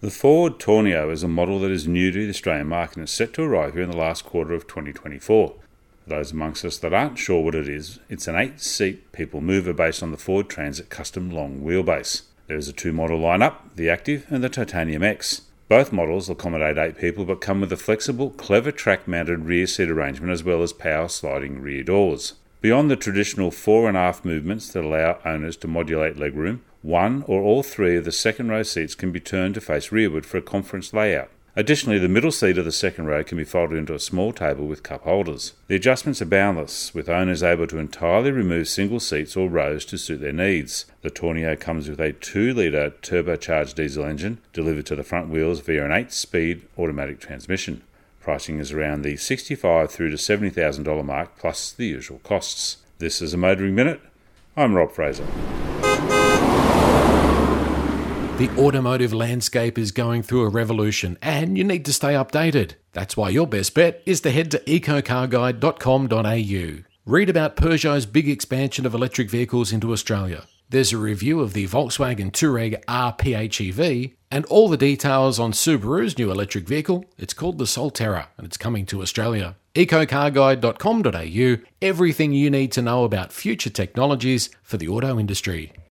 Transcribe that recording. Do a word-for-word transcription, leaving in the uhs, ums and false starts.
The Ford Tourneo is a model that is new to the Australian market and is set to arrive here in the last quarter of twenty twenty-four. For those amongst us that aren't sure what it is, it's an eight-seat people mover based on the Ford Transit Custom long wheelbase. There is a two-model lineup, the Active and the Titanium X. Both models accommodate eight people but come with a flexible, clever track-mounted rear seat arrangement as well as power sliding rear doors. Beyond the traditional fore and aft movements that allow owners to modulate legroom, one or all three of the second row seats can be turned to face rearward for a conference layout. Additionally, the middle seat of the second row can be folded into a small table with cup holders. The adjustments are boundless, with owners able to entirely remove single seats or rows to suit their needs. The Tourneo comes with a two litre turbocharged diesel engine delivered to the front wheels via an eight-speed automatic transmission. Pricing is around the sixty-five thousand dollars through to seventy thousand dollars mark plus the usual costs. This is a Motoring Minute. I'm Rob Fraser. The automotive landscape is going through a revolution and you need to stay updated. That's why your best bet is to head to eco car guide dot com dot a u. Read about Peugeot's big expansion of electric vehicles into Australia. There's a review of the Volkswagen Touareg R PHEV and all the details on Subaru's new electric vehicle. It's called the Solterra and it's coming to Australia. eco car guide dot com dot a u, everything you need to know about future technologies for the auto industry.